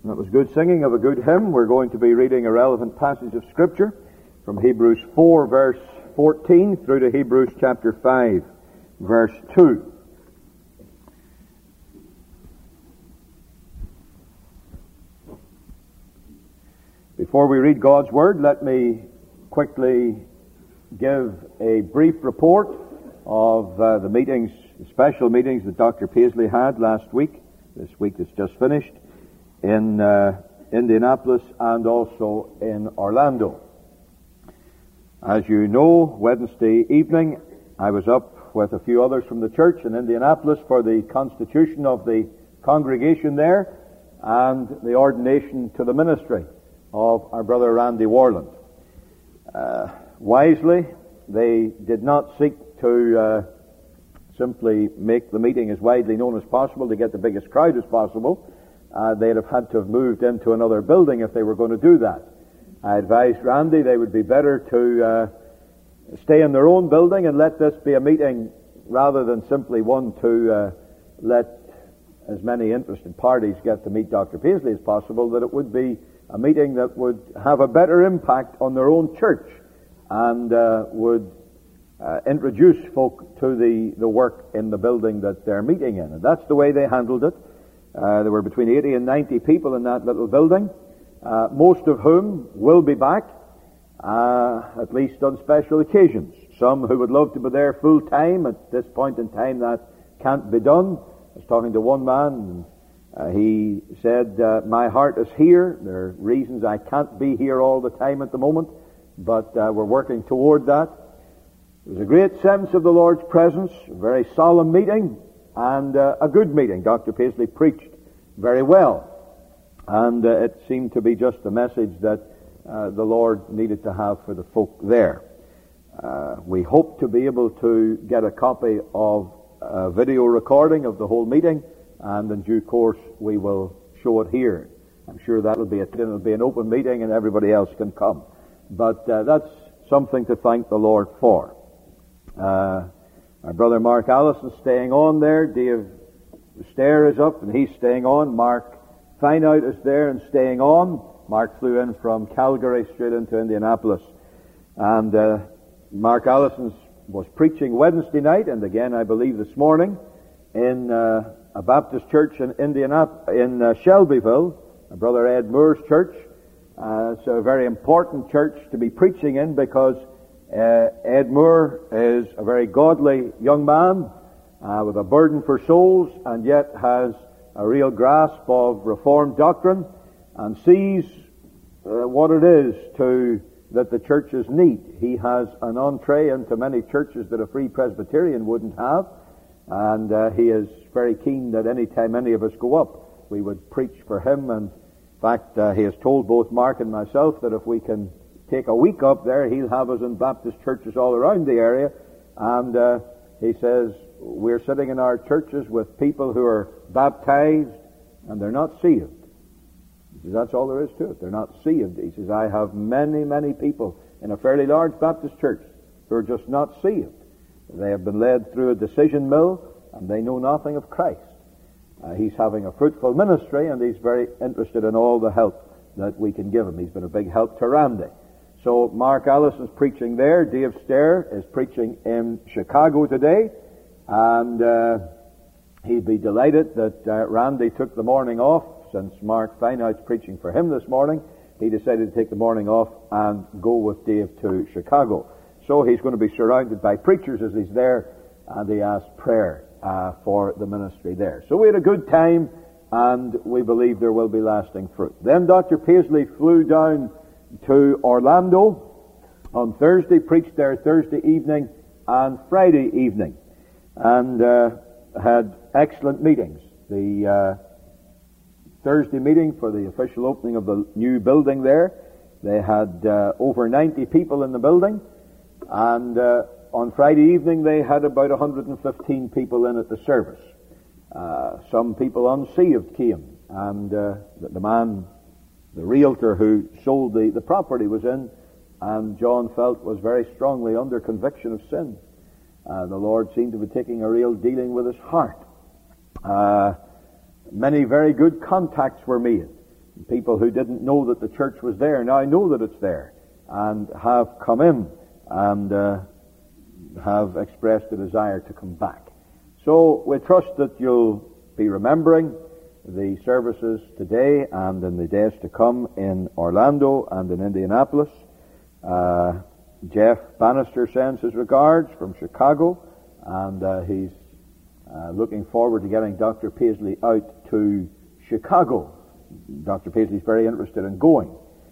That was good singing of a good hymn. We're going to be reading a relevant passage of Scripture from Hebrews 4, verse 14, through to Hebrews chapter 5, verse 2. Before we read God's Word, let me quickly give a brief report of the meetings, the special meetings that Dr. Paisley had last week, this week that's just finished, in Indianapolis and also in Orlando. As you know, Wednesday evening I was up with a few others from the church in Indianapolis for the constitution of the congregation there and the ordination to the ministry of our brother Randy Warland. Wisely, they did not seek to simply make the meeting as widely known as possible to get the biggest crowd as possible. They'd have had to have moved into another building if they were going to do that. I advised Randy they would be better to stay in their own building and let this be a meeting rather than simply one to let as many interested parties get to meet Dr. Paisley as possible, that it would be a meeting that would have a better impact on their own church and would introduce folk to the work in the building that they're meeting in. And that's the way they handled it. There were between 80 and 90 people in that little building, most of whom will be back, at least on special occasions. Some who would love to be there full time. At this point in time that can't be done. I was talking to one man, and he said, my heart is here. There are reasons I can't be here all the time at the moment, but we're working toward that. There was a great sense of the Lord's presence, a very solemn meeting, and a good meeting. Dr. Paisley preached very well, and it seemed to be just the message that the Lord needed to have for the folk there. We hope to be able to get a copy of a video recording of the whole meeting, and in due course we will show it here. I'm sure it'll be an open meeting and everybody else can come. But that's something to thank the Lord for. Our brother Mark Allison staying on there. Dave Stair is up and he's staying on. Mark Fineout is there and staying on. Mark flew in from Calgary straight into Indianapolis. And Mark Allison was preaching Wednesday night and again I believe this morning in a Baptist church in Shelbyville, our brother Ed Moore's church. It's a very important church to be preaching in because Ed Moore is a very godly young man with a burden for souls and yet has a real grasp of Reformed doctrine and sees what it is that the churches need. He has an entree into many churches that a Free Presbyterian wouldn't have, and he is very keen that any time any of us go up, we would preach for him. And in fact, he has told both Mark and myself that if we can take a week up there, he'll have us in Baptist churches all around the area. And he says, we're sitting in our churches with people who are baptized and they're not saved. He says, that's all there is to it. They're not saved. He says, I have many, many people in a fairly large Baptist church who are just not saved. They have been led through a decision mill and they know nothing of Christ. He's having a fruitful ministry and he's very interested in all the help that we can give him. He's been a big help to Randy. So Mark Allison's preaching there. Dave Stair is preaching in Chicago today. And he'd be delighted that Randy took the morning off. Since Mark Fineout's preaching for him this morning, he decided to take the morning off and go with Dave to Chicago. So he's going to be surrounded by preachers as he's there, and he asked prayer for the ministry there. So we had a good time, and we believe there will be lasting fruit. Then Dr. Paisley flew down to Orlando on Thursday, preached there Thursday evening and Friday evening, and had excellent meetings. The Thursday meeting for the official opening of the new building there, they had over 90 people in the building, and on Friday evening they had about 115 people in at the service. Some people unsaved came, and the man, the realtor who sold the property was in, and John felt was very strongly under conviction of sin. The Lord seemed to be taking a real dealing with his heart. Many very good contacts were made. People who didn't know that the church was there now know that it's there and have come in and have expressed a desire to come back. So we trust that you'll be remembering the services today and in the days to come in Orlando and in Indianapolis. Jeff Bannister sends his regards from Chicago, and he's looking forward to getting Dr. Paisley out to Chicago. Dr. Paisley's very interested in going.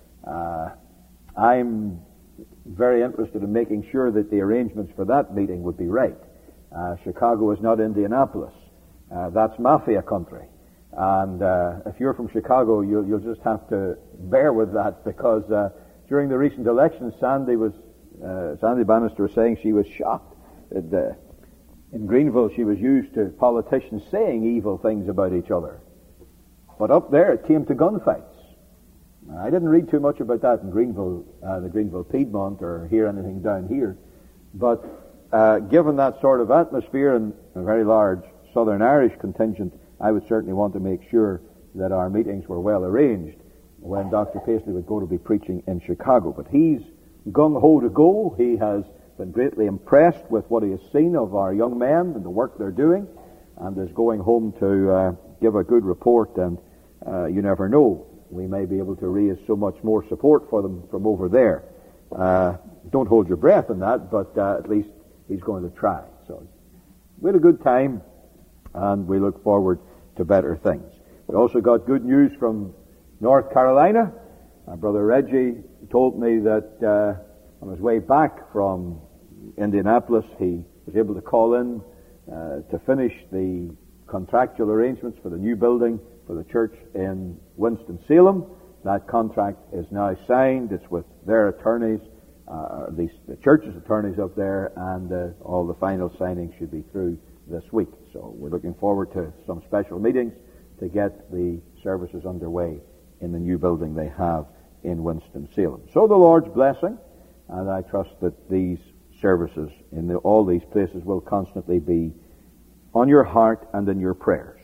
I'm very interested in making sure that the arrangements for that meeting would be right. Chicago is not Indianapolis. That's mafia country. And if you're from Chicago, you'll just have to bear with that, because during the recent election, Sandy Bannister was saying she was shocked that in Greenville she was used to politicians saying evil things about each other. But up there it came to gunfights. I didn't read too much about that in Greenville, the Greenville Piedmont, or hear anything down here. But given that sort of atmosphere and a very large Southern Irish contingent, I would certainly want to make sure that our meetings were well arranged when Dr. Paisley would go to be preaching in Chicago. But he's gung-ho to go. He has been greatly impressed with what he has seen of our young men and the work they're doing, and is going home to give a good report. And you never know, we may be able to raise so much more support for them from over there. Don't hold your breath on that, but at least he's going to try. So we had a good time, and we look forward to better things. We also got good news from North Carolina. Brother Reggie told me that on his way back from Indianapolis, he was able to call in to finish the contractual arrangements for the new building for the church in Winston-Salem. That contract is now signed. It's with their attorneys, at least the church's attorneys up there, and all the final signings should be through this week. So we're looking forward to some special meetings to get the services underway in the new building they have in Winston-Salem. So the Lord's blessing, and I trust that these services in all these places will constantly be on your heart and in your prayers.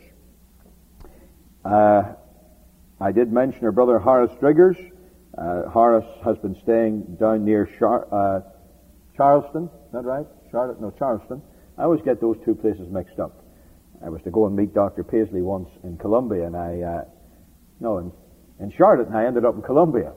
I did mention our brother Horace Driggers. Horace has been staying down near Charleston. Is that right? Charleston. I always get those two places mixed up. I was to go and meet Dr. Paisley once in Columbia, and in Charlotte, and I ended up in Columbia.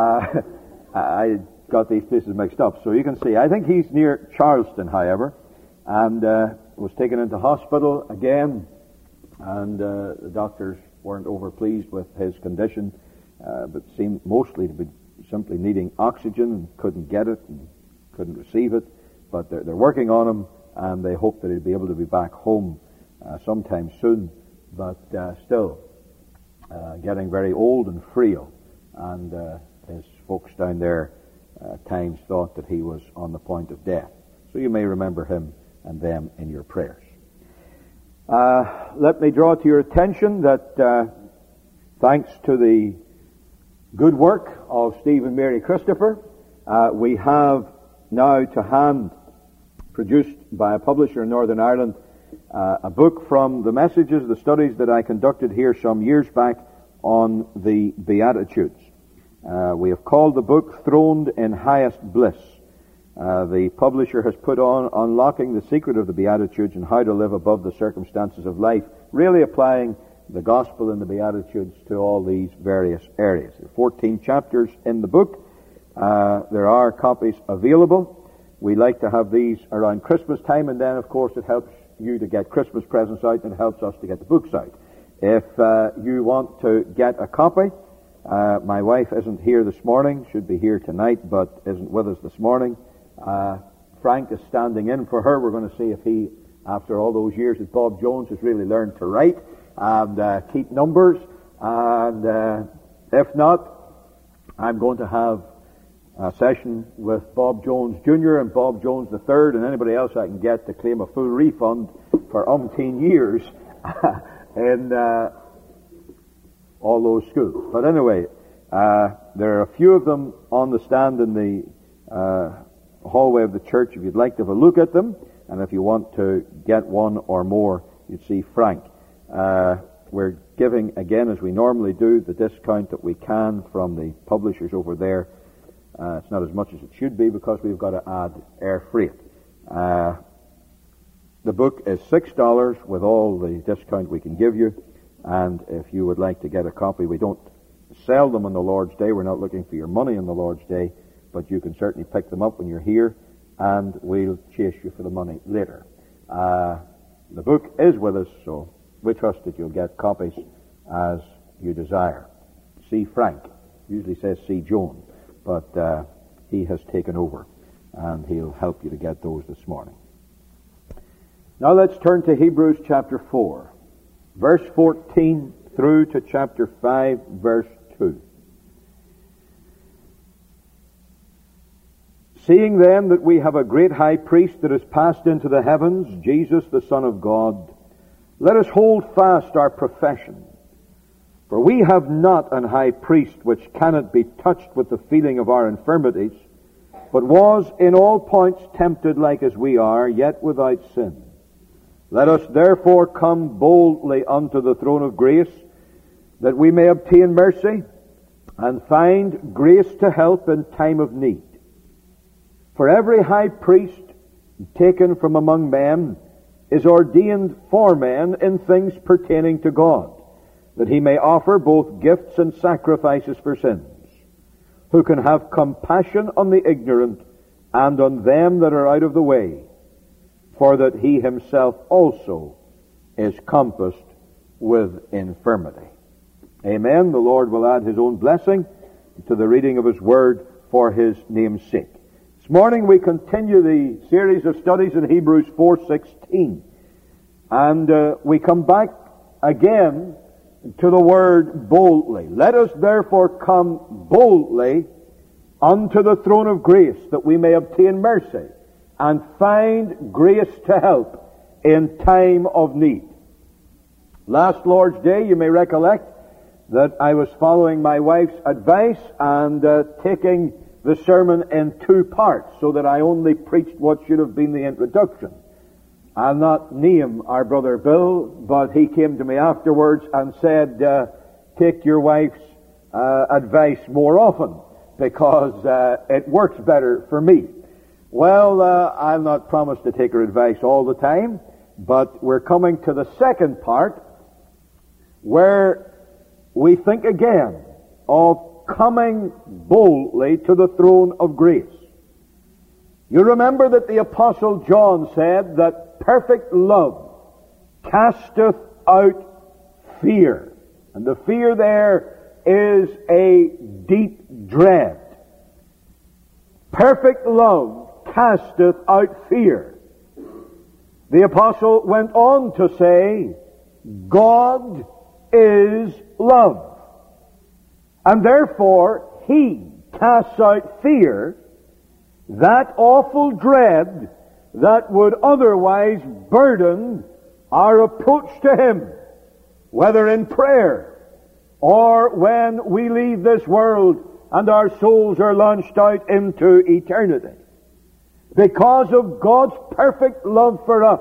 I got these places mixed up. So you can see, I think he's near Charleston, however, and was taken into hospital again, and the doctors weren't overpleased with his condition, but seemed mostly to be simply needing oxygen and couldn't get it and couldn't receive it. But they're working on him, and they hope that he'll be able to be back home sometime soon, but still getting very old and frail, and his folks down there at times thought that he was on the point of death. So you may remember him and them in your prayers. Let me draw to your attention that thanks to the good work of Steve and Mary Christopher, we have now to hand, produced by a publisher in Northern Ireland, a book from the messages, the studies that I conducted here some years back on the Beatitudes. We have called the book Throned in Highest Bliss. The publisher has put on Unlocking the Secret of the Beatitudes and How to Live Above the Circumstances of Life, really applying the gospel and the Beatitudes to all these various areas. There are 14 chapters in the book. There are copies available. We like to have these around Christmas time, and then, of course, it helps you to get Christmas presents out, and it helps us to get the books out. If you want to get a copy, my wife isn't here this morning, should be here tonight, but isn't with us this morning. Frank is standing in for her. We're going to see if he, after all those years at Bob Jones, has really learned to write and keep numbers. And if not, I'm going to have a session with Bob Jones Jr. and Bob Jones III and anybody else I can get to claim a full refund for umpteen years in all those schools. But anyway, there are a few of them on the stand in the hallway of the church if you'd like to have a look at them, and if you want to get one or more, you'd see Frank. We're giving, again, as we normally do, the discount that we can from the publishers over there. It's not as much as it should be because we've got to add air freight. The book is $6 with all the discount we can give you, and if you would like to get a copy, we don't sell them on the Lord's Day. We're not looking for your money on the Lord's Day, but you can certainly pick them up when you're here, and we'll chase you for the money later. The book is with us, so we trust that you'll get copies as you desire. See Frank. Usually says see Joan, but he has taken over, and he'll help you to get those this morning. Now let's turn to Hebrews chapter 4, verse 14 through to chapter 5, verse 2. Seeing then that we have a great high priest that has passed into the heavens, Jesus the Son of God, let us hold fast our profession. For we have not an high priest which cannot be touched with the feeling of our infirmities, but was in all points tempted like as we are, yet without sin. Let us therefore come boldly unto the throne of grace, that we may obtain mercy and find grace to help in time of need. For every high priest taken from among men is ordained for men in things pertaining to God, that he may offer both gifts and sacrifices for sins, who can have compassion on the ignorant and on them that are out of the way, for that he himself also is compassed with infirmity. Amen. The Lord will add his own blessing to the reading of his word for his name's sake. This morning we continue the series of studies in Hebrews 4:16. And we come back again to the word boldly. Let us therefore come boldly unto the throne of grace, that we may obtain mercy and find grace to help in time of need. Last Lord's Day, you may recollect that I was following my wife's advice and taking the sermon in two parts, so that I only preached what should have been the introduction. I'll not name our brother Bill, but he came to me afterwards and said, take your wife's advice more often, because it works better for me. Well, I'll not promise to take her advice all the time, but we're coming to the second part, where we think again of coming boldly to the throne of grace. You remember that the Apostle John said that perfect love casteth out fear. And the fear there is a deep dread. Perfect love casteth out fear. The Apostle went on to say, God is love. And therefore, he casts out fear, that awful dread that would otherwise burden our approach to him, whether in prayer or when we leave this world and our souls are launched out into eternity. Because of God's perfect love for us,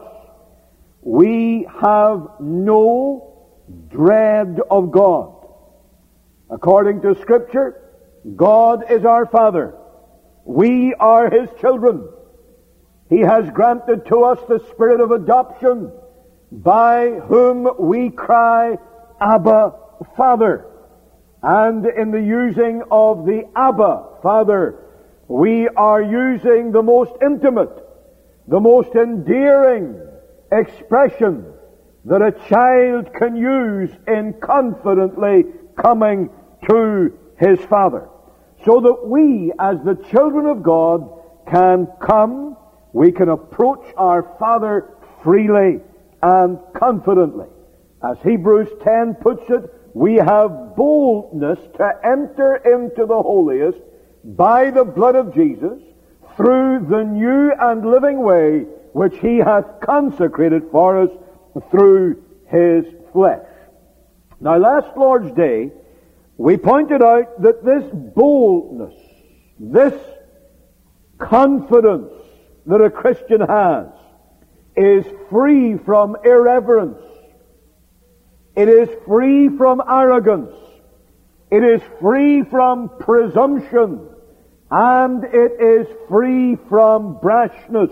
we have no dread of God. According to Scripture, God is our Father. We are his children. He has granted to us the spirit of adoption, by whom we cry, Abba, Father. And in the using of the Abba, Father, we are using the most intimate, the most endearing expression that a child can use in confidently coming to his Father. So that we, as the children of God, can come, we can approach our Father freely and confidently. As Hebrews 10 puts it, we have boldness to enter into the holiest by the blood of Jesus, through the new and living way which he hath consecrated for us through his flesh. Now, last Lord's Day, we pointed out that this boldness, this confidence that a Christian has, is free from irreverence. It is free from arrogance. It is free from presumption. And it is free from brashness.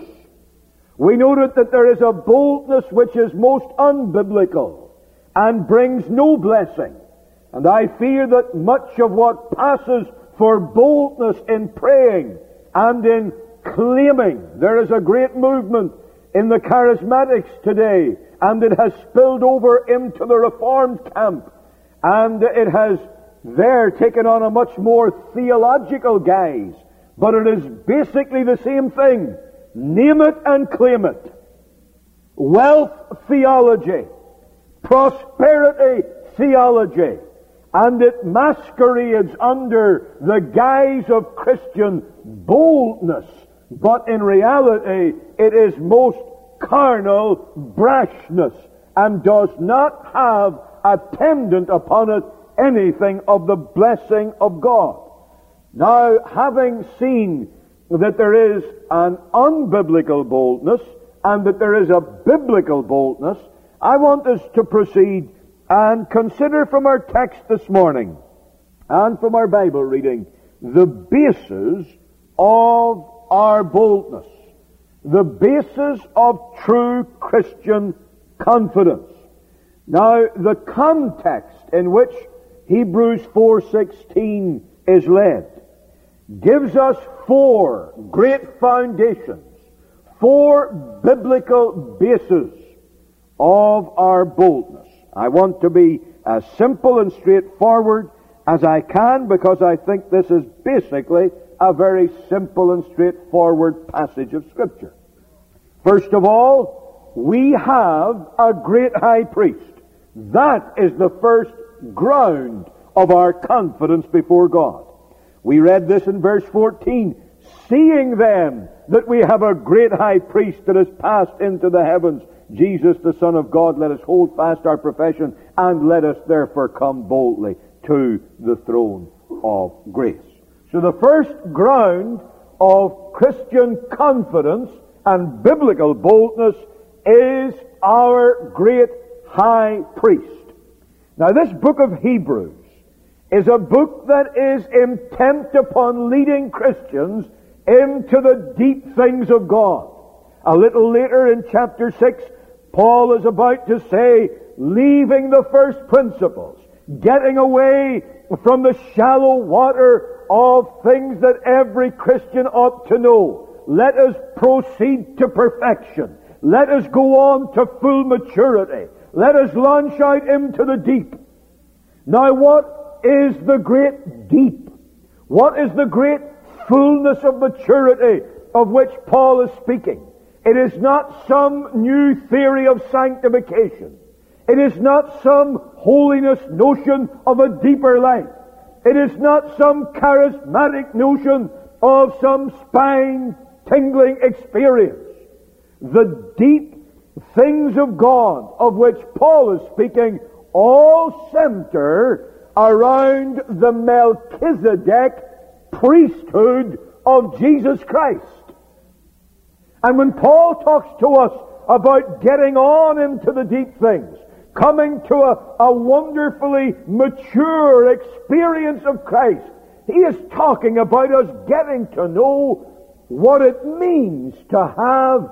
We noted that there is a boldness which is most unbiblical and brings no blessing. And I fear that much of what passes for boldness in praying and in claiming, there is a great movement in the charismatics today, and it has spilled over into the Reformed camp, and it has there taken on a much more theological guise, but it is basically the same thing. Name it and claim it. Wealth theology, prosperity theology, and it masquerades under the guise of Christian boldness, but in reality it is most carnal brashness and does not have attendant upon it anything of the blessing of God. Now, having seen that there is an unbiblical boldness and that there is a biblical boldness, I want us to proceed and consider from our text this morning and from our Bible reading the basis of our boldness, the basis of true Christian confidence. Now, the context in which Hebrews 4:16 is led gives us four great foundations, four biblical bases of our boldness. I want to be as simple and straightforward as I can, because I think this is basically a very simple and straightforward passage of Scripture. First of all, we have a great high priest. That is the first ground of our confidence before God. We read this in verse 14, seeing then that we have a great high priest that has passed into the heavens, Jesus the Son of God, let us hold fast our profession, and let us therefore come boldly to the throne of grace. So the first ground of Christian confidence and biblical boldness is our great high priest. Now, this book of Hebrews is a book that is intent upon leading Christians into the deep things of God. A little later in chapter 6, Paul is about to say, leaving the first principles, getting away from the shallow water of things that every Christian ought to know. Let us proceed to perfection. Let us go on to full maturity. Let us launch out into the deep. Now, what is the great deep? What is the great fullness of maturity of which Paul is speaking? It is not some new theory of sanctification. It is not some holiness notion of a deeper life. It is not some charismatic notion of some spine-tingling experience. The deep things of God of which Paul is speaking all center around the Melchizedek priesthood of Jesus Christ. And when Paul talks to us about getting on into the deep things, coming to a wonderfully mature experience of Christ, he is talking about us getting to know what it means to have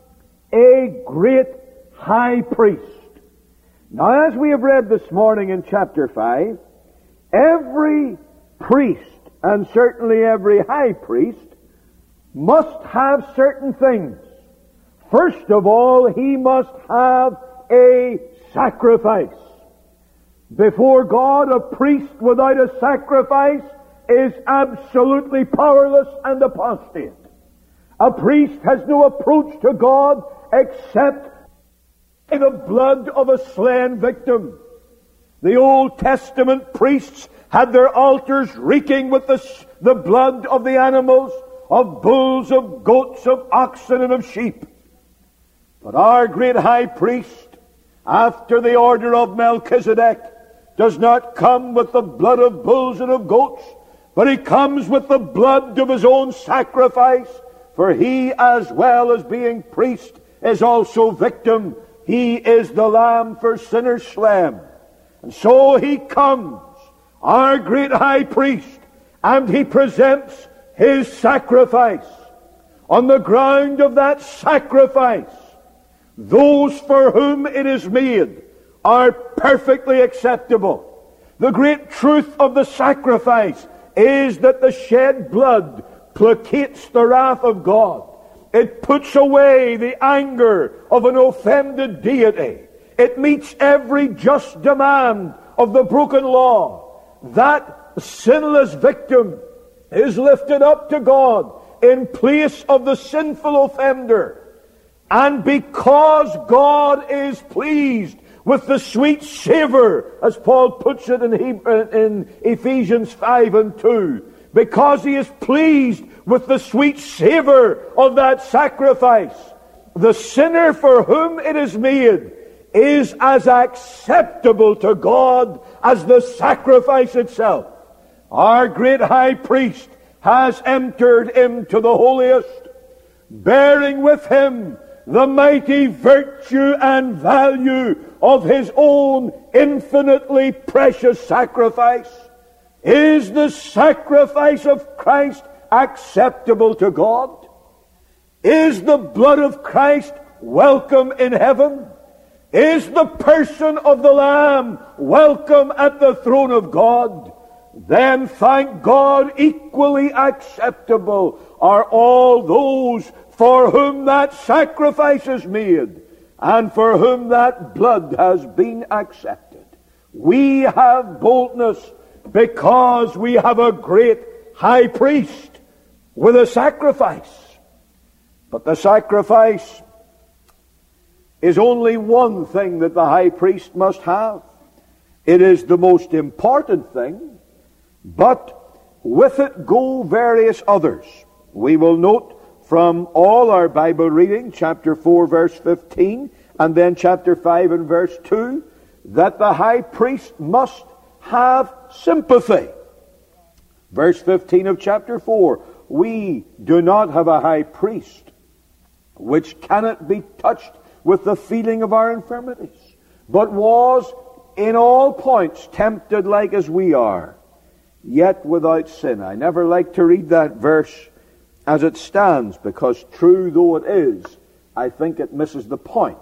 a great high priest. Now, as we have read this morning in chapter 5, every priest, and certainly every high priest, must have certain things. First of all, he must have a sacrifice. Before God, a priest without a sacrifice is absolutely powerless and apostate. A priest has no approach to God except in the blood of a slain victim. The Old Testament priests had their altars reeking with the blood of the animals, of bulls, of goats, of oxen, and of sheep. But our great high priest, after the order of Melchizedek, does not come with the blood of bulls and of goats, but he comes with the blood of his own sacrifice. For he, as well as being priest, is also victim. He is the lamb for sinners slain. And so he comes, our great high priest, and he presents his sacrifice. On the ground of that sacrifice, those for whom it is made are perfectly acceptable. The great truth of the sacrifice is that the shed blood placates the wrath of God. It puts away the anger of an offended deity. It meets every just demand of the broken law. That sinless victim is lifted up to God in place of the sinful offender. And because God is pleased with the sweet savor, as Paul puts it in Ephesians 5 and 2, because he is pleased with the sweet savor of that sacrifice, the sinner for whom it is made is as acceptable to God as the sacrifice itself. Our great high priest has entered into the holiest, bearing with him the mighty virtue and value of his own infinitely precious sacrifice. Is the sacrifice of Christ acceptable to God? Is the blood of Christ welcome in heaven? Is the person of the Lamb welcome at the throne of God? Then thank God, equally acceptable are all those for whom that sacrifice is made, and for whom that blood has been accepted. We have boldness because we have a great high priest with a sacrifice. But the sacrifice is only one thing that the high priest must have. It is the most important thing, but with it go various others. We will note from all our Bible reading, chapter 4, verse 15, and then chapter 5 and verse 2, that the high priest must have sympathy. Verse 15 of chapter 4, we do not have a high priest which cannot be touched with the feeling of our infirmities, but was in all points tempted like as we are, yet without sin. I never like to read that verse as it stands, because true though it is, I think it misses the point.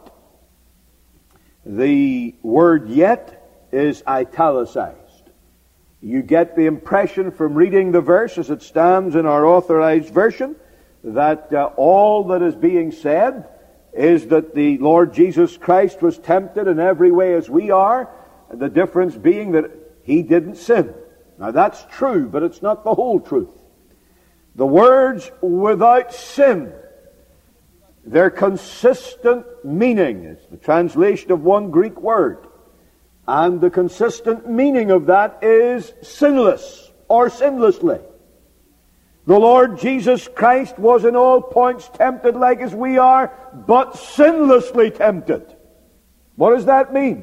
The word yet is italicized. You get the impression from reading the verse as it stands in our authorized version that all that is being said is that the Lord Jesus Christ was tempted in every way as we are, the difference being that he didn't sin. Now that's true, but it's not the whole truth. The words without sin, their consistent meaning is the translation of one Greek word. And the consistent meaning of that is sinless or sinlessly. The Lord Jesus Christ was in all points tempted like as we are, but sinlessly tempted. What does that mean?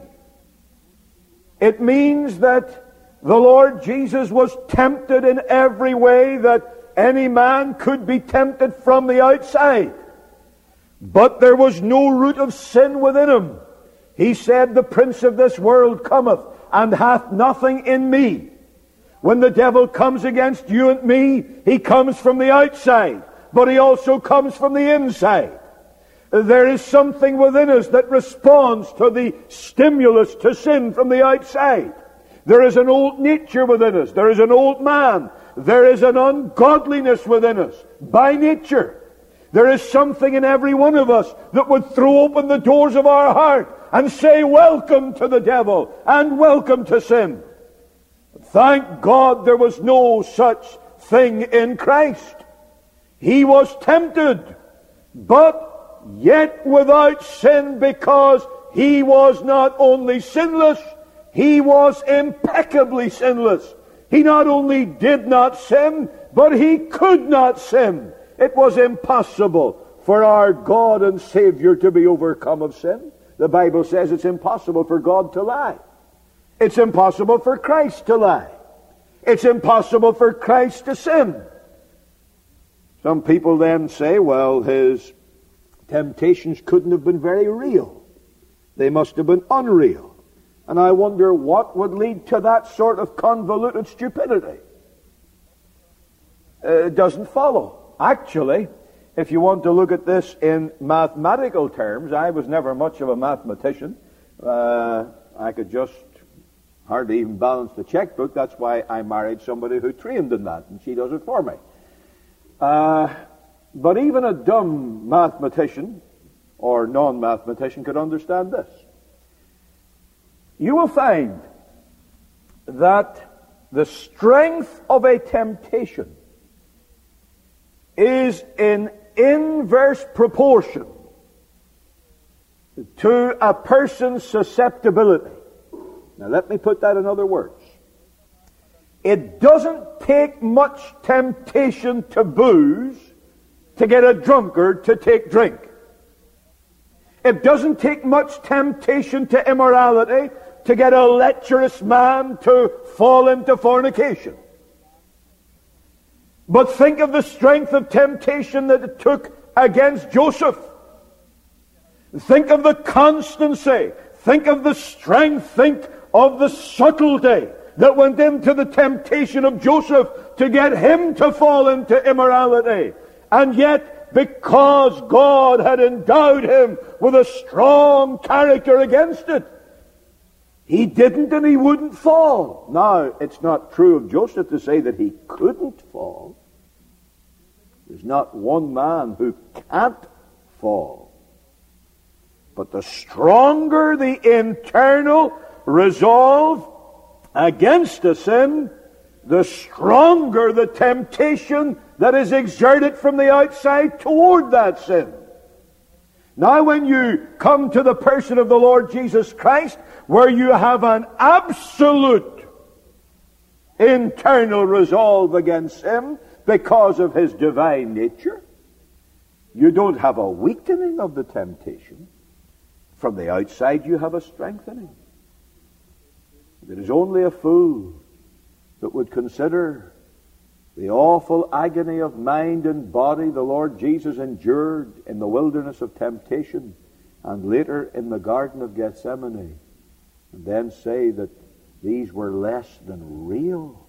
It means that the Lord Jesus was tempted in every way that any man could be tempted from the outside. But there was no root of sin within him. He said, the prince of this world cometh, and hath nothing in me. When the devil comes against you and me, he comes from the outside, but he also comes from the inside. There is something within us that responds to the stimulus to sin from the outside. There is an old nature within us. There is an old man. There is an ungodliness within us by nature. There is something in every one of us that would throw open the doors of our heart and say, welcome to the devil and welcome to sin. Thank God there was no such thing in Christ. He was tempted, but yet without sin, because he was not only sinless, he was impeccably sinless. He not only did not sin, but he could not sin. It was impossible for our God and Savior to be overcome of sin. The Bible says it's impossible for God to lie. It's impossible for Christ to lie. It's impossible for Christ to sin. Some people then say, well, his temptations couldn't have been very real. They must have been unreal. And I wonder what would lead to that sort of convoluted stupidity. It doesn't follow. Actually, if you want to look at this in mathematical terms, I was never much of a mathematician. I could just hardly even balance the checkbook. That's why I married somebody who trained in that, and she does it for me. But even a dumb mathematician or non-mathematician could understand this. You will find that the strength of a temptation is in inverse proportion to a person's susceptibility. Now let me put that in other words. It doesn't take much temptation to booze to get a drunkard to take drink. It doesn't take much temptation to immorality to get a lecherous man to fall into fornication. But think of the strength of temptation that it took against Joseph. Think of the constancy. Think of the strength. Think of the subtlety that went into the temptation of Joseph to get him to fall into immorality. And yet, because God had endowed him with a strong character against it, he didn't and he wouldn't fall. Now, it's not true of Joseph to say that he couldn't fall. There's not one man who can't fall. But the stronger the internal resolve against a sin, the stronger the temptation that is exerted from the outside toward that sin. Now when you come to the person of the Lord Jesus Christ, where you have an absolute internal resolve against him because of his divine nature, you don't have a weakening of the temptation. From the outside you have a strengthening. It is only a fool that would consider the awful agony of mind and body the Lord Jesus endured in the wilderness of temptation and later in the Garden of Gethsemane, and then say that these were less than real.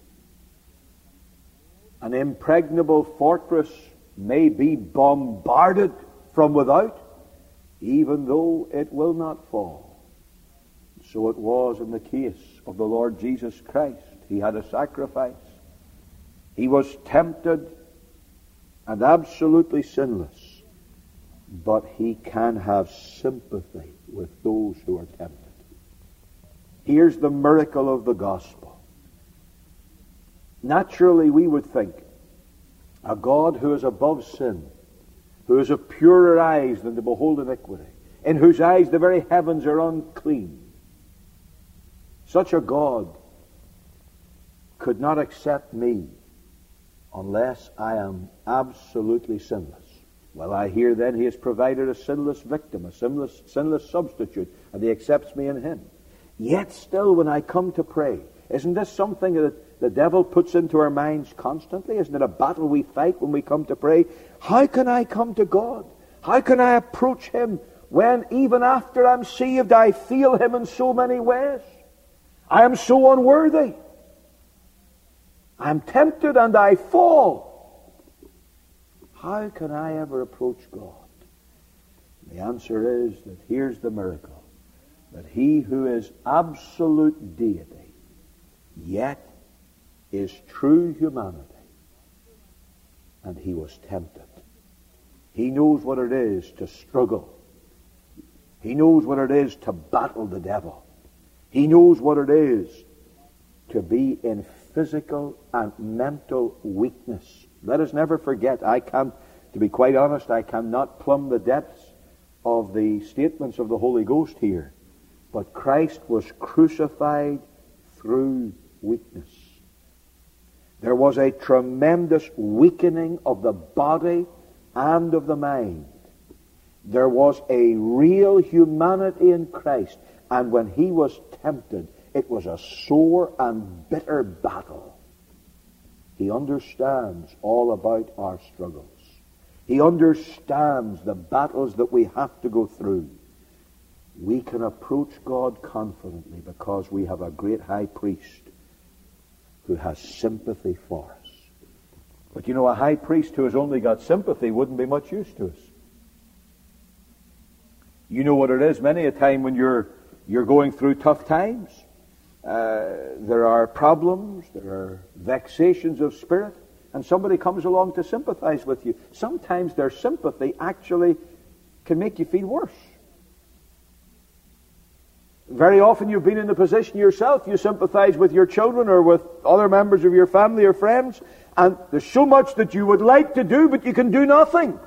An impregnable fortress may be bombarded from without, even though it will not fall. So it was in the case of the Lord Jesus Christ. He had a sacrifice. He was tempted and absolutely sinless. But he can have sympathy with those who are tempted. Here's the miracle of the gospel. Naturally, we would think a God who is above sin, who is of purer eyes than to behold iniquity, in whose eyes the very heavens are unclean, such a God could not accept me unless I am absolutely sinless. Well, I hear then he has provided a sinless victim, a sinless substitute, and he accepts me in him. Yet still, when I come to pray, isn't this something that the devil puts into our minds constantly? Isn't it a battle we fight when we come to pray? How can I come to God? How can I approach him when even after I'm saved I feel him in so many ways? I am so unworthy. I'm tempted and I fall. How can I ever approach God? The answer is that here's the miracle. That he who is absolute deity, yet is true humanity, and he was tempted. He knows what it is to struggle. He knows what it is to battle the devil. He knows what it is to be in physical and mental weakness. Let us never forget, to be quite honest, I cannot plumb the depths of the statements of the Holy Ghost here. But Christ was crucified through weakness. There was a tremendous weakening of the body and of the mind. There was a real humanity in Christ. And when he was tempted, it was a sore and bitter battle. He understands all about our struggles. He understands the battles that we have to go through. we can approach God confidently because we have a great high priest who has sympathy for us. But you know, a high priest who has only got sympathy wouldn't be much use to us. You know what it is, many a time when you're going through tough times, there are problems, there are vexations of spirit, and somebody comes along to sympathize with you. Sometimes their sympathy actually can make you feel worse. Very often you've been in the position yourself, you sympathize with your children or with other members of your family or friends, and there's so much that you would like to do, but you can do nothing.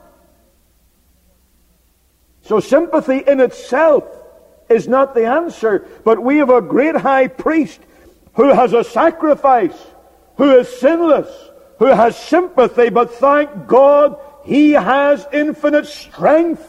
So sympathy in itself is not the answer, but we have a great high priest who has a sacrifice, who is sinless, who has sympathy, but thank God he has infinite strength.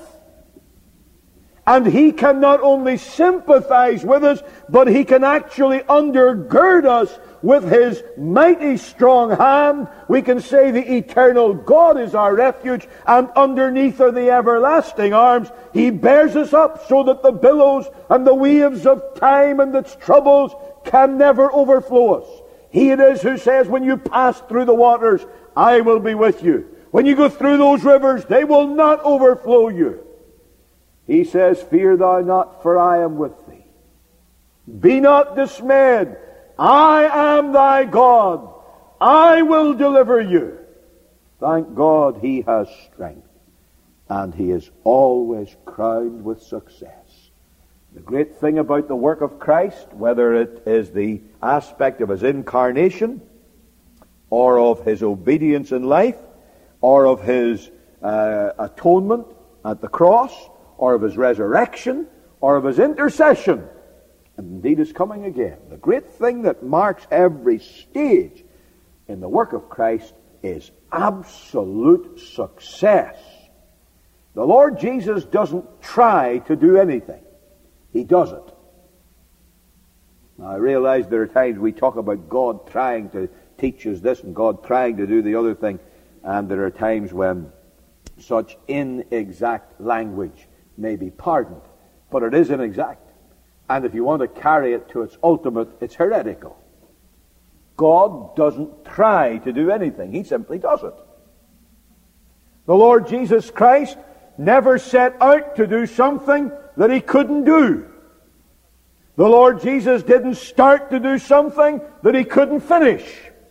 And he can not only sympathize with us, but he can actually undergird us with his mighty strong hand. We can say the eternal God is our refuge, and underneath are the everlasting arms. He bears us up so that the billows and the waves of time and its troubles can never overflow us. He it is who says, when you pass through the waters, I will be with you. When you go through those rivers, they will not overflow you. He says, fear thou not, for I am with thee. Be not dismayed. I am thy God. I will deliver you. Thank God he has strength. And he is always crowned with success. The great thing about the work of Christ, whether it is the aspect of his incarnation, or of his obedience in life, or of his atonement at the cross, or of his resurrection, or of his intercession, and indeed his coming again. The great thing that marks every stage in the work of Christ is absolute success. The Lord Jesus doesn't try to do anything. He does it. Now, I realize there are times we talk about God trying to teach us this and God trying to do the other thing, and there are times when such inexact language may be pardoned, but it is inexact. And if you want to carry it to its ultimate, it's heretical. God doesn't try to do anything. He simply does it. The Lord Jesus Christ never set out to do something that he couldn't do. The Lord Jesus didn't start to do something that he couldn't finish.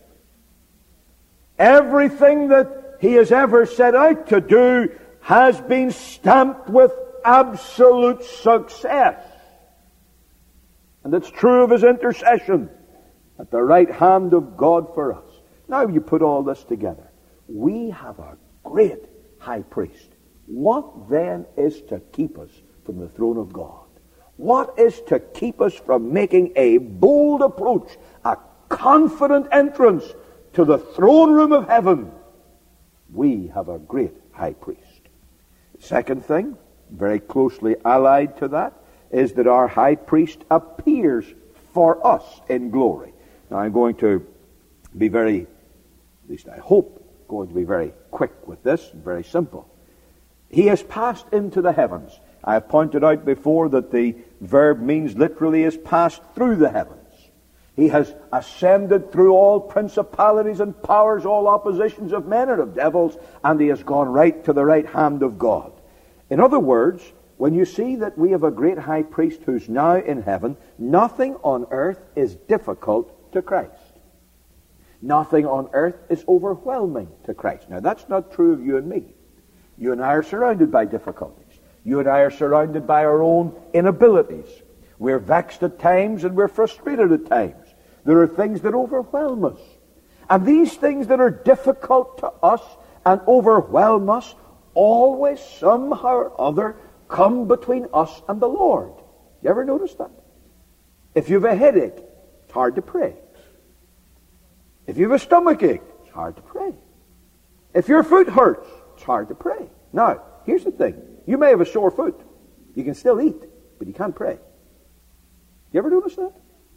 Everything that he has ever set out to do has been stamped with absolute success. And it's true of his intercession at the right hand of God for us. Now you put all this together. We have a great high priest. What then is to keep us from the throne of God? What is to keep us from making a bold approach, a confident entrance to the throne room of heaven? We have a great high priest. Second thing, very closely allied to that, is that our high priest appears for us in glory. Now I'm going to be very, at least I hope, going to be very quick with this, and very simple. He has passed into the heavens. I have pointed out before that the verb means literally is passed through the heavens. He has ascended through all principalities and powers, all oppositions of men and of devils, and he has gone right to the right hand of God. In other words, when you see that we have a great high priest who's now in heaven, nothing on earth is difficult to Christ. Nothing on earth is overwhelming to Christ. Now that's not true of you and me. You and I are surrounded by difficulties. You and I are surrounded by our own inabilities. We're vexed at times and we're frustrated at times. There are things that overwhelm us. And these things that are difficult to us and overwhelm us always somehow or other come between us and the Lord. You ever notice that? If you have a headache, it's hard to pray. If you have a stomach ache, it's hard to pray. If your foot hurts, it's hard to pray. Now, here's the thing. You may have a sore foot. You can still eat, but you can't pray. You ever notice that?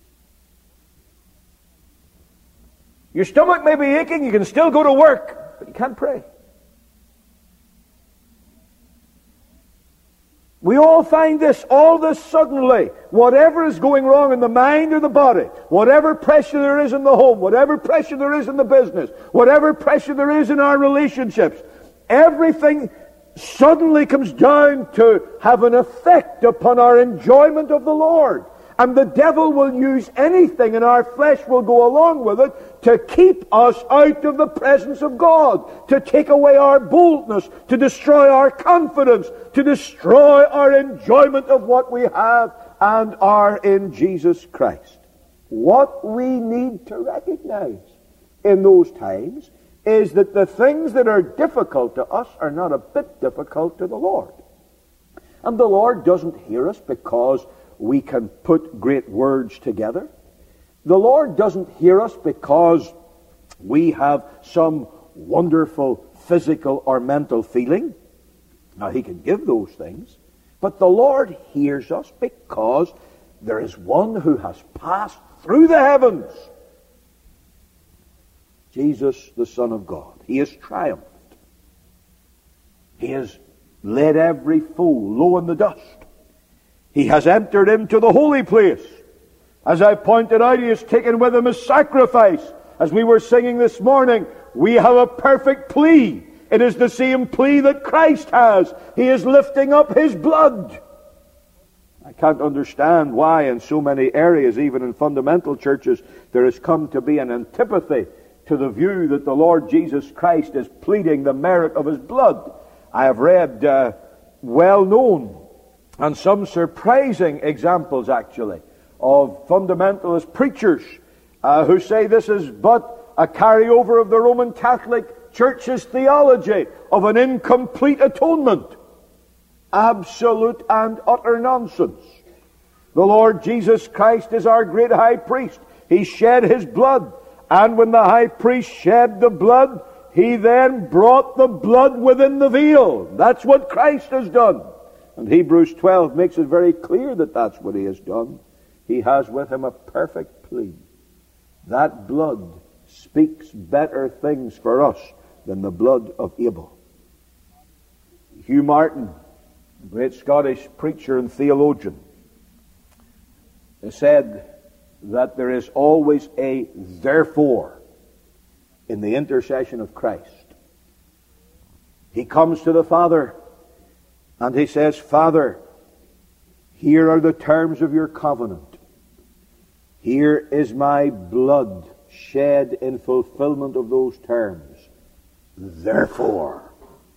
Your stomach may be aching, you can still go to work, but you can't pray. We all find this, all this suddenly. Whatever is going wrong in the mind or the body, whatever pressure there is in the home, whatever pressure there is in the business, whatever pressure there is in our relationships, everything suddenly comes down to have an effect upon our enjoyment of the Lord. And the devil will use anything, and our flesh will go along with it, to keep us out of the presence of God, to take away our boldness, to destroy our confidence, to destroy our enjoyment of what we have and are in Jesus Christ. What we need to recognize in those times is that the things that are difficult to us are not a bit difficult to the Lord. And the Lord doesn't hear us because we can put great words together. The Lord doesn't hear us because we have some wonderful physical or mental feeling. Now, He can give those things. But the Lord hears us because there is one who has passed through the heavens. Jesus, the Son of God. He has triumphed. He has laid every foe low in the dust. He has entered into the holy place. As I pointed out, He has taken with Him His sacrifice. As we were singing this morning, we have a perfect plea. It is the same plea that Christ has. He is lifting up His blood. I can't understand why in so many areas, even in fundamental churches, there has come to be an antipathy to the view that the Lord Jesus Christ is pleading the merit of His blood. I have read well-known and some surprising examples, actually, of fundamentalist preachers who say this is but a carryover of the Roman Catholic Church's theology of an incomplete atonement. Absolute and utter nonsense. The Lord Jesus Christ is our great high priest. He shed His blood. And when the high priest shed the blood, he then brought the blood within the veil. That's what Christ has done. And Hebrews 12 makes it very clear that that's what He has done. He has with Him a perfect plea. That blood speaks better things for us than the blood of Abel. Hugh Martin, a great Scottish preacher and theologian, has said that there is always a therefore in the intercession of Christ. He comes to the Father and He says, Father, here are the terms of your covenant. Here is my blood shed in fulfillment of those terms. Therefore,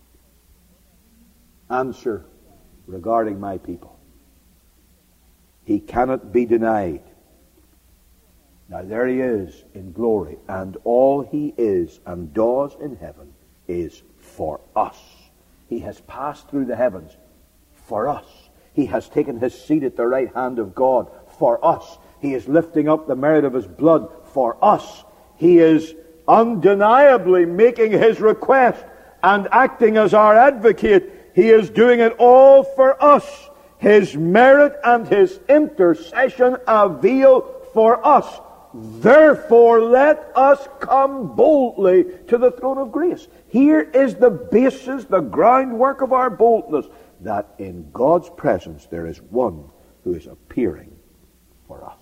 answer regarding my people. He cannot be denied. Now there He is in glory, and all He is and does in heaven is for us. He has passed through the heavens for us. He has taken His seat at the right hand of God for us. He is lifting up the merit of His blood for us. He is undeniably making His request and acting as our advocate. He is doing it all for us. His merit and His intercession avail for us. Therefore, let us come boldly to the throne of grace. Here is the basis, the groundwork of our boldness, that in God's presence there is one who is appearing for us.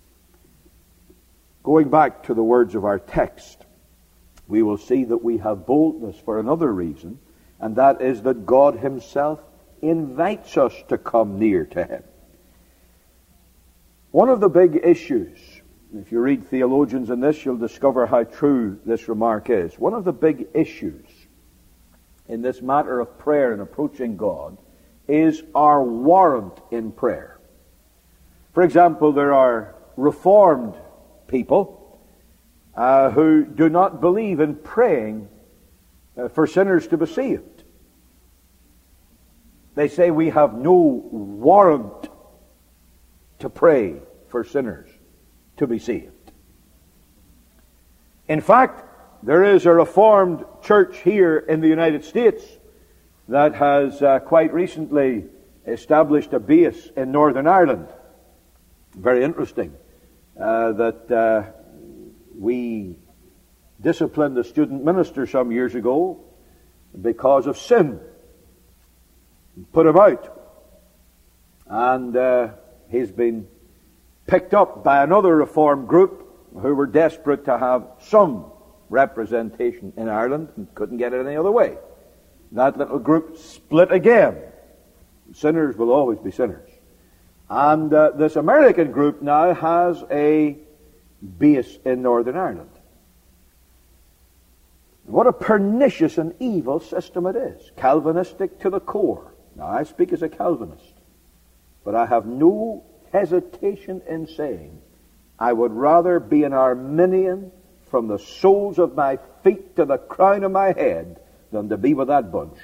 Going back to the words of our text, we will see that we have boldness for another reason, and that is that God Himself invites us to come near to Him. One of the big issues, if you read theologians in this, you'll discover how true this remark is. One of the big issues in this matter of prayer and approaching God is our warrant in prayer. For example, there are Reformed people who do not believe in praying for sinners to be saved. They say we have no warrant to pray for sinners to be saved. In fact, there is a Reformed church here in the United States that has quite recently established a base in Northern Ireland. Very interesting that we disciplined a student minister some years ago because of sin. Put him out. And he's been picked up by another Reform group who were desperate to have some representation in Ireland and couldn't get it any other way. That little group split again. Sinners will always be sinners. And this American group now has a base in Northern Ireland. What a pernicious and evil system it is. Calvinistic to the core. Now, I speak as a Calvinist, but I have no hesitation in saying I would rather be an Arminian from the soles of my feet to the crown of my head than to be with that bunch.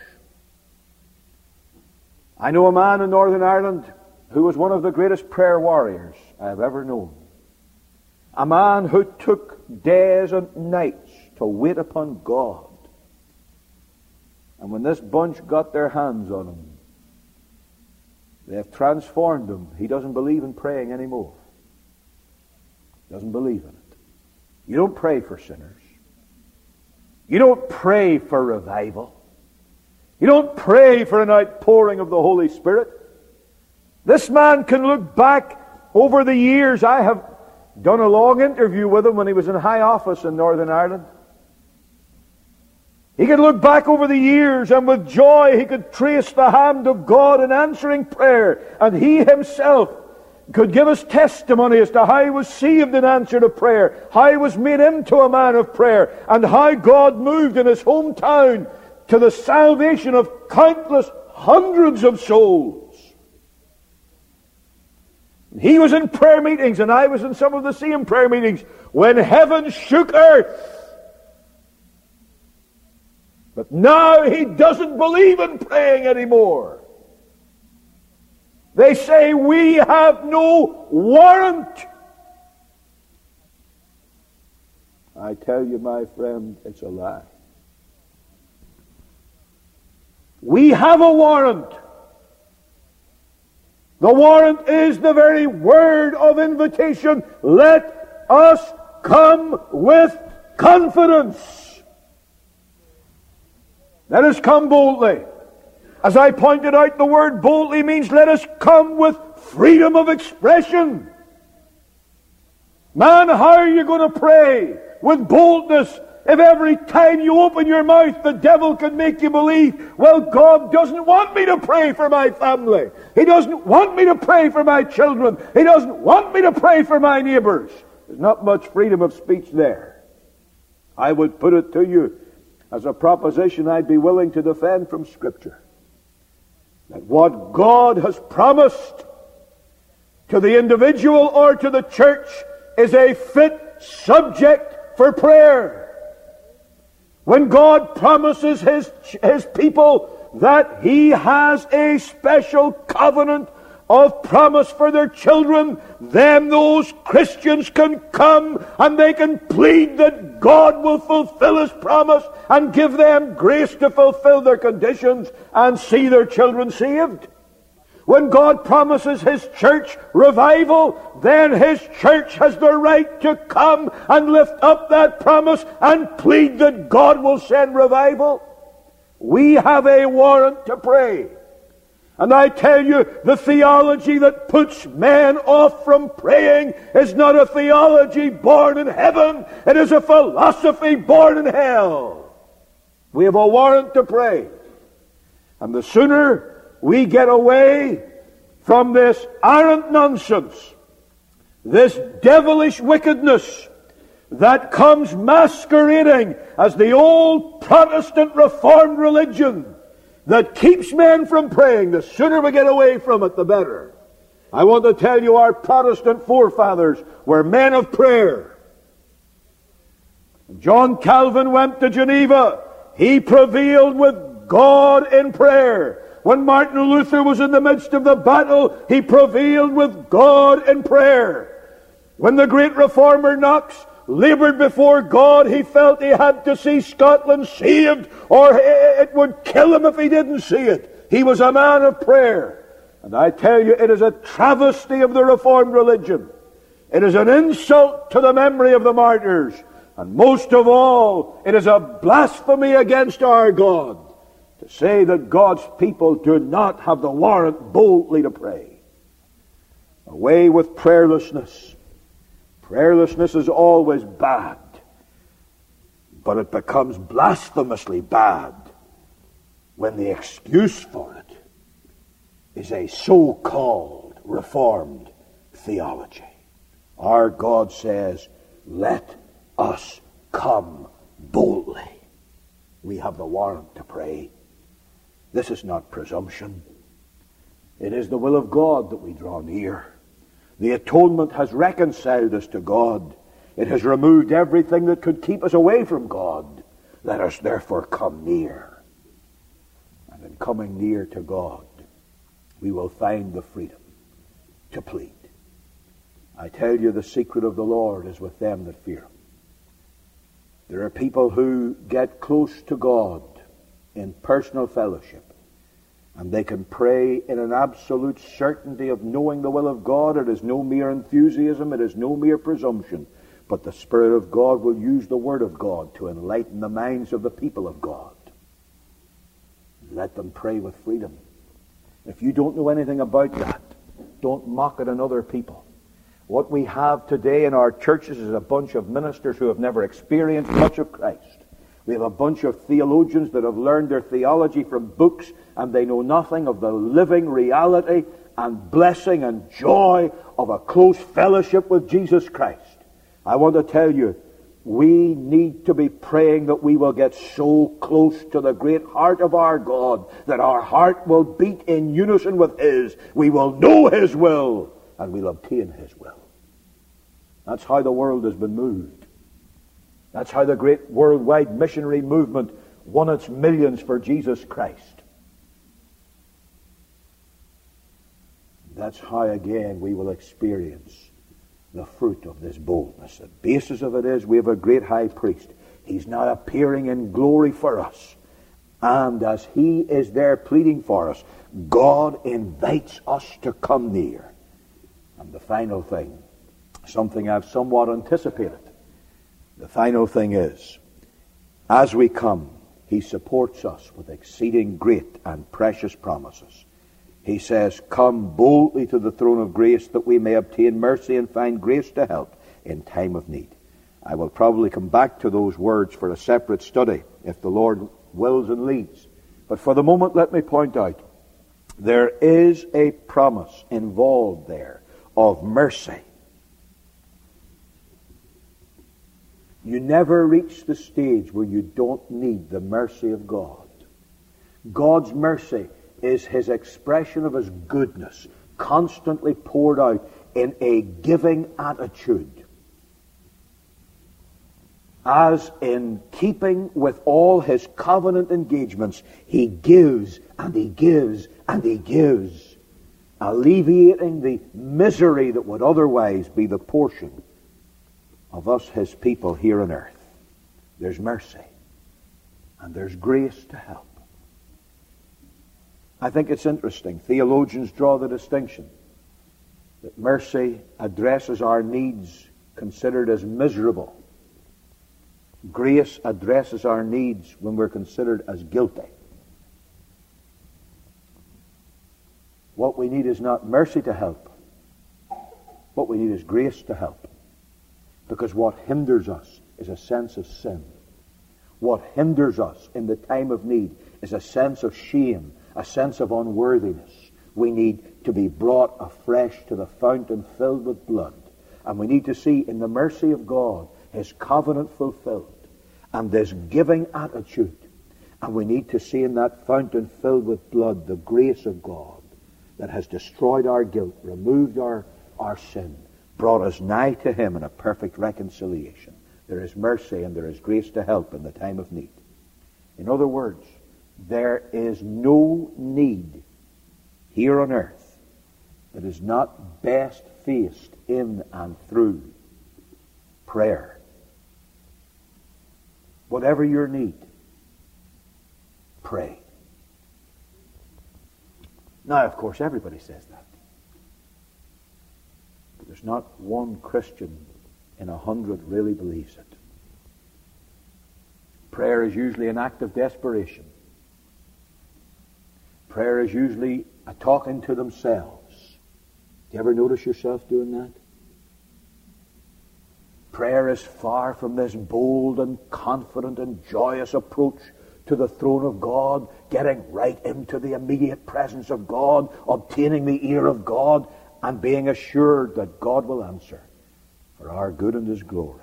I know a man in Northern Ireland who was one of the greatest prayer warriors I have ever known. A man who took days and nights to wait upon God. And when this bunch got their hands on him, they have transformed him. He doesn't believe in praying anymore. He doesn't believe in it. You don't pray for sinners. You don't pray for revival. You don't pray for an outpouring of the Holy Spirit. This man can look back over the years. I have done a long interview with him when he was in high office in Northern Ireland. He could look back over the years, and with joy he could trace the hand of God in answering prayer. And he himself could give us testimony as to how he was saved in answer to prayer, how he was made into a man of prayer, and how God moved in his hometown to the salvation of countless hundreds of souls. He was in prayer meetings, and I was in some of the same prayer meetings, when heaven shook earth. But now he doesn't believe in praying anymore. They say we have no warrant. I tell you, my friend, it's a lie. We have a warrant. The warrant is the very word of invitation. Let us come with confidence. Let us come boldly. As I pointed out, the word boldly means let us come with freedom of expression. Man, how are you going to pray with boldness if every time you open your mouth the devil can make you believe, well, God doesn't want me to pray for my family. He doesn't want me to pray for my children. He doesn't want me to pray for my neighbors. There's not much freedom of speech there. I would put it to you as a proposition I'd be willing to defend from Scripture, that what God has promised to the individual or to the church is a fit subject for prayer. When God promises His people that He has a special covenant of promise for their children, then those Christians can come and they can plead that God will fulfill His promise and give them grace to fulfill their conditions and see their children saved. When God promises His church revival, then His church has the right to come and lift up that promise and plead that God will send revival. We have a warrant to pray. And I tell you, the theology that puts men off from praying is not a theology born in heaven. It is a philosophy born in hell. We have a warrant to pray. And the sooner we get away from this arrant nonsense, this devilish wickedness that comes masquerading as the old Protestant Reformed religion that keeps men from praying, the sooner we get away from it, the better. I want to tell you, our Protestant forefathers were men of prayer. John Calvin went to Geneva. He prevailed with God in prayer. When Martin Luther was in the midst of the battle, he prevailed with God in prayer. When the great reformer Knox labored before God, he felt he had to see Scotland saved, or it would kill him if he didn't see it. He was a man of prayer. And I tell you, it is a travesty of the Reformed religion. It is an insult to the memory of the martyrs. And most of all, it is a blasphemy against our God to say that God's people do not have the warrant boldly to pray. Away with prayerlessness. Prayerlessness is always bad, but it becomes blasphemously bad when the excuse for it is a so-called Reformed theology. Our God says, let us come boldly. We have the warrant to pray. This is not presumption. It is the will of God that we draw near. The atonement has reconciled us to God. It has removed everything that could keep us away from God. Let us therefore come near. And in coming near to God, we will find the freedom to plead. I tell you, the secret of the Lord is with them that fear Him. There are people who get close to God in personal fellowship, and they can pray in an absolute certainty of knowing the will of God. It is no mere enthusiasm, it is no mere presumption, but the Spirit of God will use the Word of God to enlighten the minds of the people of God. Let them pray with freedom. If you don't know anything about that, don't mock it in other people. What we have today in our churches is a bunch of ministers who have never experienced much of Christ. We have a bunch of theologians that have learned their theology from books, and they know nothing of the living reality and blessing and joy of a close fellowship with Jesus Christ. I want to tell you, we need to be praying that we will get so close to the great heart of our God that our heart will beat in unison with His. We will know His will, and we'll obtain His will. That's how the world has been moved. That's how the great worldwide missionary movement won its millions for Jesus Christ. That's how, again, we will experience the fruit of this boldness. The basis of it is we have a great high priest. He's not appearing in glory for us. And as He is there pleading for us, God invites us to come near. And the final thing, something I've somewhat anticipated, the final thing is, as we come, He supports us with exceeding great and precious promises. He says, come boldly to the throne of grace that we may obtain mercy and find grace to help in time of need. I will probably come back to those words for a separate study if the Lord wills and leads. But for the moment, let me point out, there is a promise involved there of mercy. You never reach the stage where you don't need the mercy of God. God's mercy is His expression of His goodness, constantly poured out in a giving attitude. As in keeping with all His covenant engagements, He gives and He gives and He gives, alleviating the misery that would otherwise be the portion of us, His people here on earth. There's mercy and there's grace to help. I think it's interesting. Theologians draw the distinction that mercy addresses our needs considered as miserable. Grace addresses our needs when we're considered as guilty. What we need is not mercy to help. What we need is grace to help. Because what hinders us is a sense of sin. What hinders us in the time of need is a sense of shame, a sense of unworthiness. We need to be brought afresh to the fountain filled with blood. And we need to see in the mercy of God His covenant fulfilled and this giving attitude. And we need to see in that fountain filled with blood the grace of God that has destroyed our guilt, removed our sin, brought us nigh to Him in a perfect reconciliation. There is mercy and there is grace to help in the time of need. In other words, there is no need here on earth that is not best faced in and through prayer. Whatever your need, pray. Now, of course, everybody says that. But there's not one Christian in 100 really believes it. Prayer is usually an act of desperation. Prayer is usually a talking to themselves. you ever notice yourself doing that? Prayer is far from this bold and confident and joyous approach to the throne of God, getting right into the immediate presence of God, obtaining the ear of God, and being assured that God will answer for our good and His glory.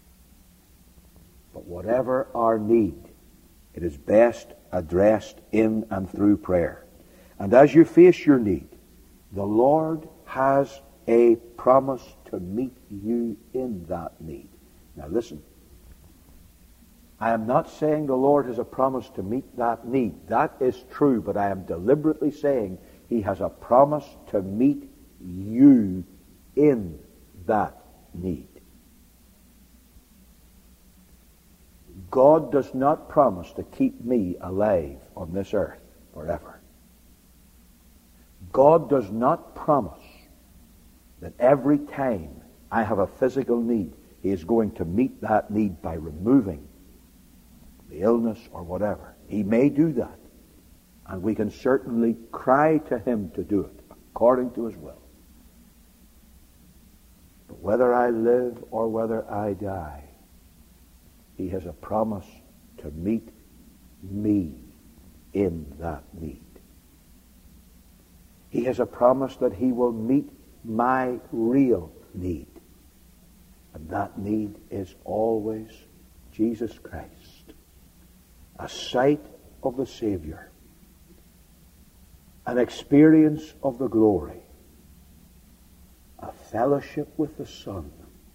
But whatever our need, it is best addressed in and through prayer. And as you face your need, the Lord has a promise to meet you in that need. Now listen, I am not saying the Lord has a promise to meet that need. That is true, but I am deliberately saying He has a promise to meet you in that need. God does not promise to keep me alive on this earth forever. God does not promise that every time I have a physical need, He is going to meet that need by removing the illness or whatever. He may do that, and we can certainly cry to Him to do it according to His will. But whether I live or whether I die, He has a promise to meet me in that need. He has a promise that He will meet my real need. And that need is always Jesus Christ. A sight of the Savior. An experience of the glory. A fellowship with the Son.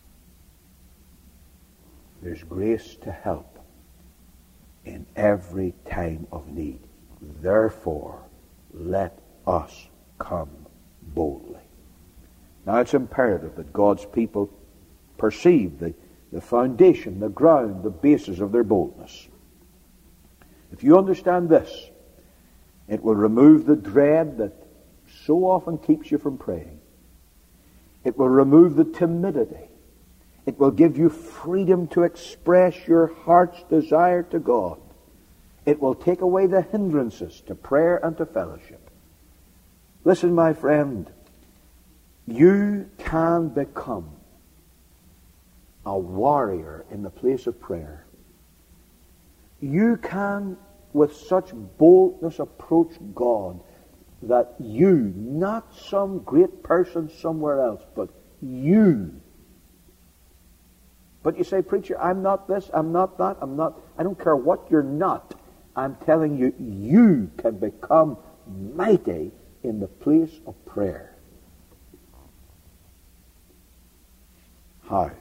There's grace to help in every time of need. Therefore, let us come boldly. Now, it's imperative that God's people perceive the foundation, the ground, the basis of their boldness. If you understand this, it will remove the dread that so often keeps you from praying. It will remove the timidity. It will give you freedom to express your heart's desire to God. It will take away the hindrances to prayer and to fellowship. Listen, my friend, you can become a warrior in the place of prayer. You can, with such boldness, approach God that you, not some great person somewhere else, but you. But you say, preacher, I'm not this, I'm not that, I don't care what you're not. I'm telling you, you can become mighty in the place of prayer. How?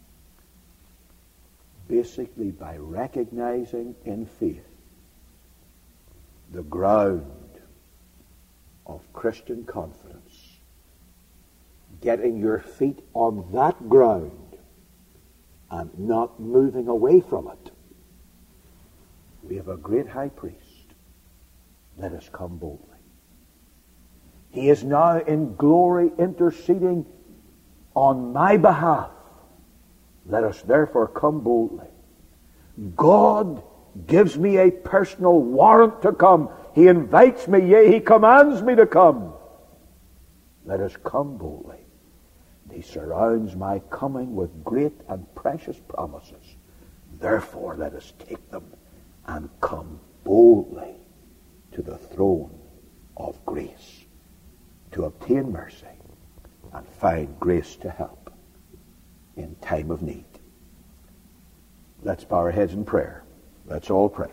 Basically by recognizing in faith the ground of Christian confidence. Getting your feet on that ground and not moving away from it. We have a great high priest. Let us come boldly. He is now in glory interceding on my behalf. Let us therefore come boldly. God gives me a personal warrant to come. He invites me, yea, He commands me to come. Let us come boldly. He surrounds my coming with great and precious promises. Therefore, let us take them and come boldly to the throne of grace to obtain mercy and find grace to help in time of need. Let's bow our heads in prayer. Let's all pray.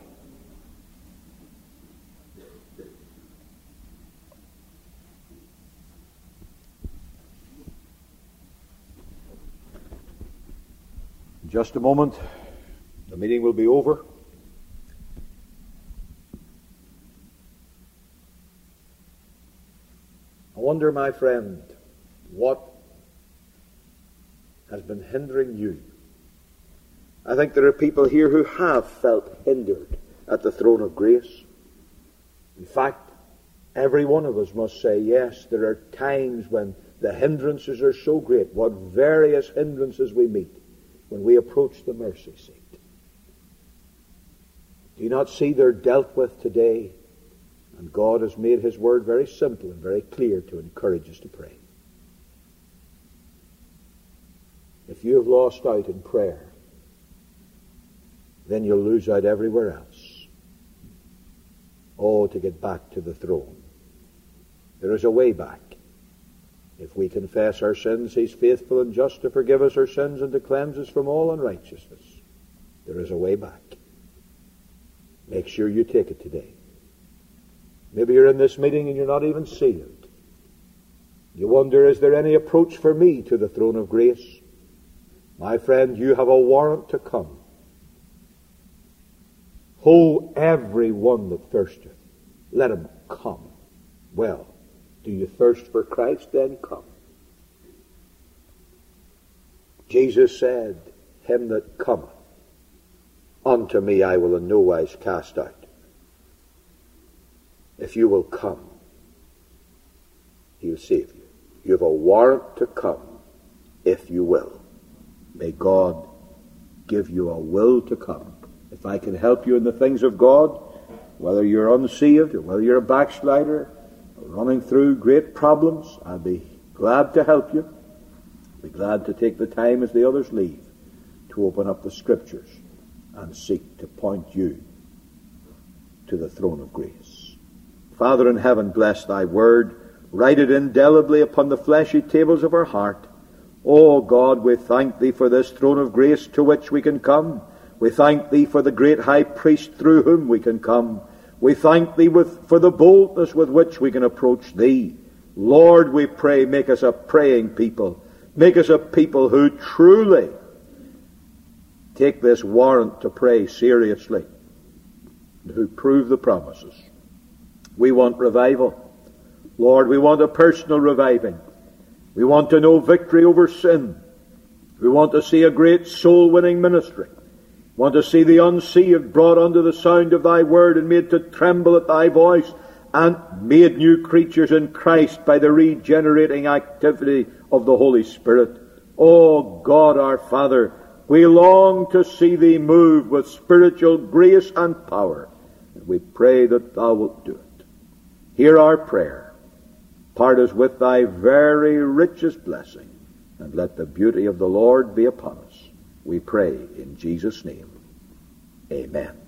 In just a moment, the meeting will be over. I wonder, my friend, what has been hindering you. I think there are people here who have felt hindered at the throne of grace. In fact, every one of us must say, yes, there are times when the hindrances are so great, what various hindrances we meet when we approach the mercy seat. Do you not see they're dealt with today? And God has made His word very simple and very clear to encourage us to pray. if you've lost out in prayer, then you'll lose out everywhere else. Oh, to get back to the throne. There is a way back. If we confess our sins, He's faithful and just to forgive us our sins and to cleanse us from all unrighteousness. There is a way back. Make sure you take it today. Maybe you're in this meeting and you're not even sealed. You wonder, is there any approach for me to the throne of grace? My friend, you have a warrant to come. Ho, every one that thirsteth, let him come. Well, do you thirst for Christ? Then come. Jesus said, him that cometh unto me I will in no wise cast out. If you will come, He'll save you. You have a warrant to come if you will. May God give you a will to come. If I can help you in the things of God, whether you're unsaved or whether you're a backslider, or running through great problems, I'll be glad to help you. I'll be glad to take the time as the others leave to open up the Scriptures and seek to point you to the throne of grace. Father in heaven, bless thy word. Write it indelibly upon the fleshy tables of our heart. O God, we thank thee for this throne of grace to which we can come. We thank thee for the great high priest through whom we can come. We thank thee for the boldness with which we can approach thee. Lord, we pray, make us a praying people. Make us a people who truly take this warrant to pray seriously, and who prove the promises. We want revival. Lord, we want a personal reviving. We want to know victory over sin. We want to see a great soul-winning ministry. We want to see the unsaved brought under the sound of thy word and made to tremble at thy voice and made new creatures in Christ by the regenerating activity of the Holy Spirit. O God our Father, we long to see thee move with spiritual grace and power, and we pray that thou wilt do it. Hear our prayer. Part us with thy very richest blessing, and let the beauty of the Lord be upon us. We pray in Jesus' name. Amen.